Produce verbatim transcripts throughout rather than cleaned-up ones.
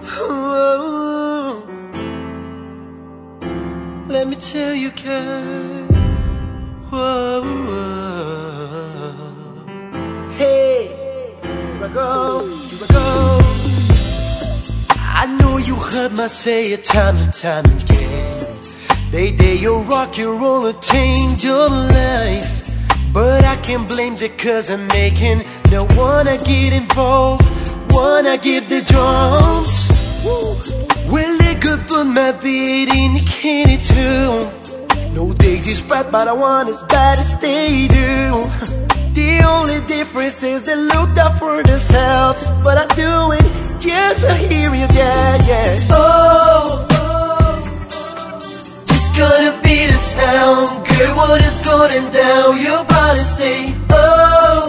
Oh, let me tell you, girl. Whoa, whoa. Hey, here I go, here I go. I know you heard me say it time and time again. They day you rock, you roll, a change your life. But I can't blame the cause I'm making. No wanna get involved, wanna give the drums. Well, they could put my beat in the candy too. No days is right, but I want as bad as they do. The only difference is they look out for themselves, but I do it just to hear you, yeah, yeah. Oh, just gonna be the sound. Girl, what is going down? Your body say, oh,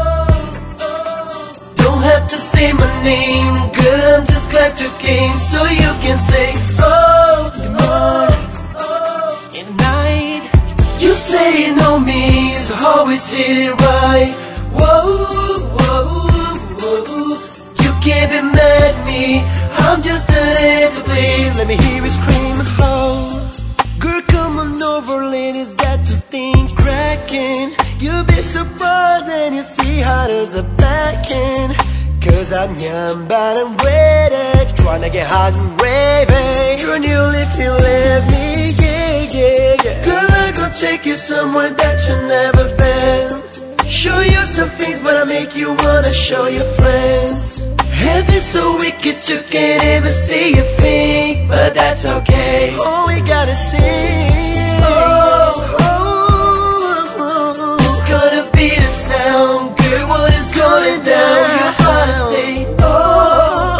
don't have to say my name. Girl, I'm just glad you came, so you can say, oh, the morning and night. You say you know me, so always hit it right. Whoa, whoa, whoa. You can't be mad at me, I'm just an empty place. Let me hear you scream and howl. Girl, come on over, ladies, got this thing cracking. You'll be surprised when you see how there's a back end. Cause I'm young, but I'm ready, trying to get hot and raving. You're new if you let me, yeah, yeah, yeah. Girl, I go take you somewhere that you never been. Show you some things, but I make you wanna show your friends. Heaven's so wicked you can't even see your feet, but that's okay. All we gotta sing. Oh, oh, oh. It's gonna be the sound. Girl, what is going down? You gotta say, oh.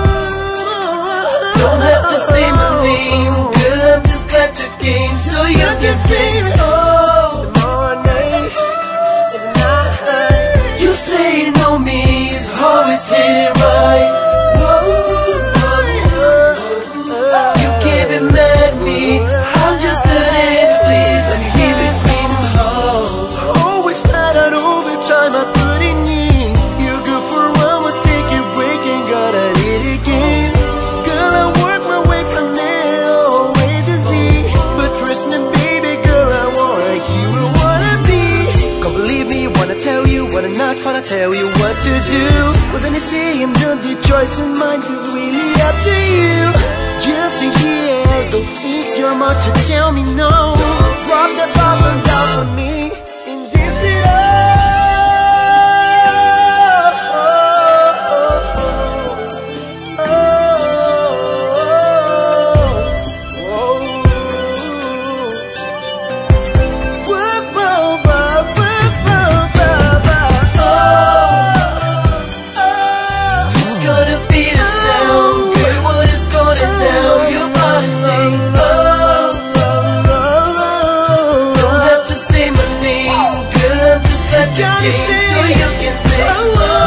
Don't have to say my name. Girl, I'm just glad you came, so you can say, oh. The morning and night. You say you know me, it's always hit it right. Trying to tell you what to do. Was any saying done, the choice in mind is really up to you. Just in case, don't fix your much to tell me no. Drop that bottom down for me in this it so you can say, oh,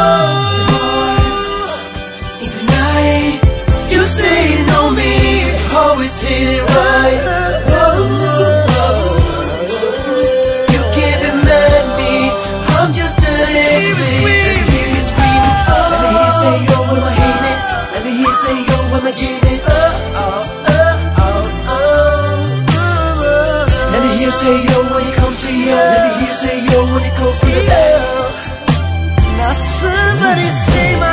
in the night. You say you know me, it's always hit it right. Oh, you can't be mad at me, I'm just an empty. Let me hear you screaming, oh. Let me hear you say yo when I hit it. Let me hear you say yo when I get it. Oh, oh, oh, oh, oh. Let me hear you say yo when you come see yo. Let me hear you say yo when you go for the bell. Now somebody say my